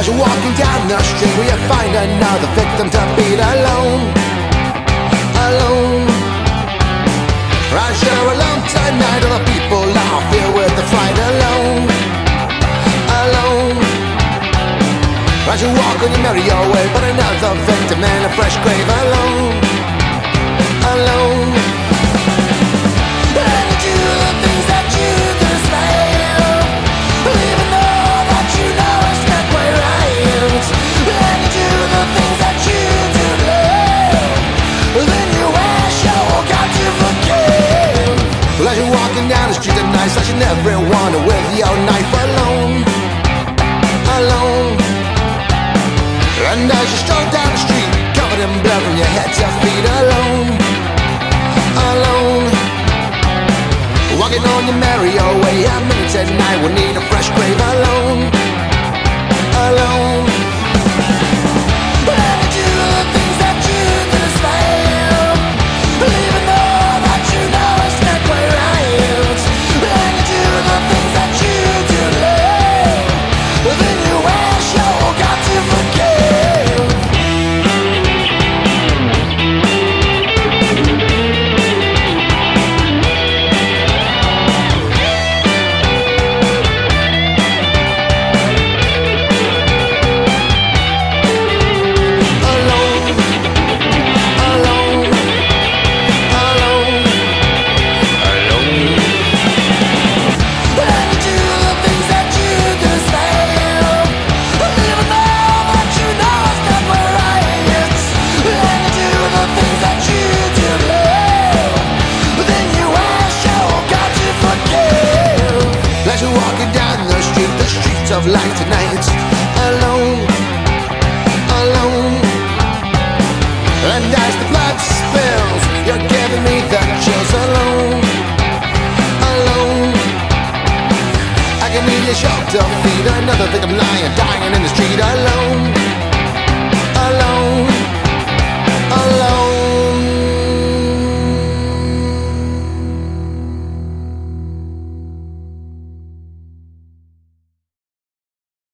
you're walking down the street, will you find another victim to beat alone? Alone. As you're alone tonight, all the people are filled with the fright. Alone. Alone. As you walk on your merry way, but another victim in a fresh grave. Alone. Alone. And you do the things that you deserve, even though that you know it's not quite right. And you do the things that you do love, then you wish you got to forgive. Well, as you're walking down the street at night, slashing everyone with your knife. Alone. Alone. And as you stroll down the street, covered in blood from your head to your feet. Alone. Alone. Walking on your merry way, a minute tonight will need a fresh grave. Alone. Alone. And you do the things that you deserve, even though that you know it's not quite right. And you do the things that you do love, then you wish you got to forgive. Of life tonight, alone, alone. And as the blood spills, you're giving me the chills. Alone, alone. I can hear your shoulder feet, another victim lying, dying in the street. Alone.